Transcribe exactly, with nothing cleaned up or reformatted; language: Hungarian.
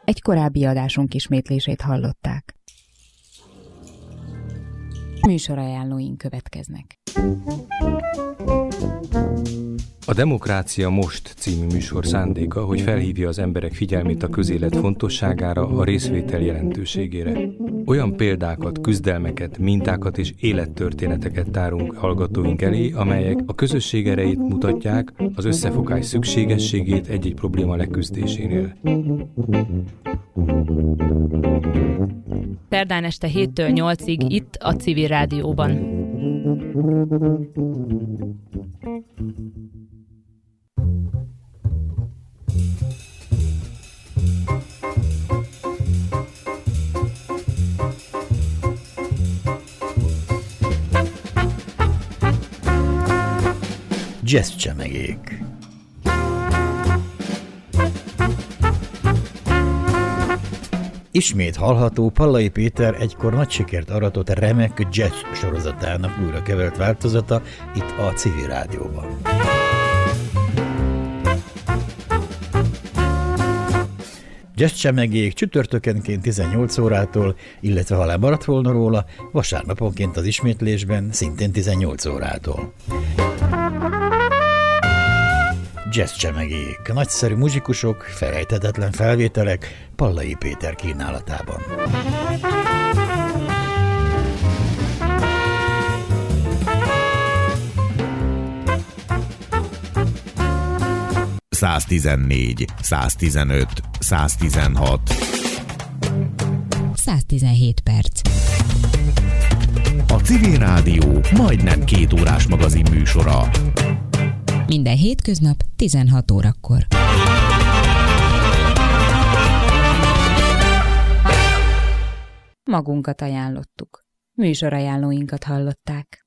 Egy korábbi adásunk ismétlését hallották. Műsorajánlóink következnek. A Demokrácia Most című műsor szándéka, hogy felhívja az emberek figyelmét a közélet fontosságára, a részvétel jelentőségére. Olyan példákat, küzdelmeket, mintákat és élettörténeteket tárunk hallgatóink elé, amelyek a közösség erejét mutatják, az összefogás szükségességét egy-egy probléma leküzdésénél. Szerdán este héttől nyolcig itt a Civil Rádióban. Jazz csemegék. Ismét hallható Pallai Péter egykor nagy sikert aratott remek jazz sorozatának újra kevert változata itt a Civil Rádióban. Jazz csemegék csütörtökenként tizennyolc órától, illetve ha lemaradt volna róla, vasárnaponként az ismétlésben szintén tizennyolc órától. Jazz csemegék, nagyszerű muzsikusok, felejthetetlen felvételek Pallai Péter kínálatában. száztizennégy, száztizenöt, száztizenhat. száztizenhét perc. A Civil Rádió majdnem két órás magazin műsora. Minden hétköznap tizenhat órakor. Magunkat ajánlottuk. Műsorajánlóinkat hallották.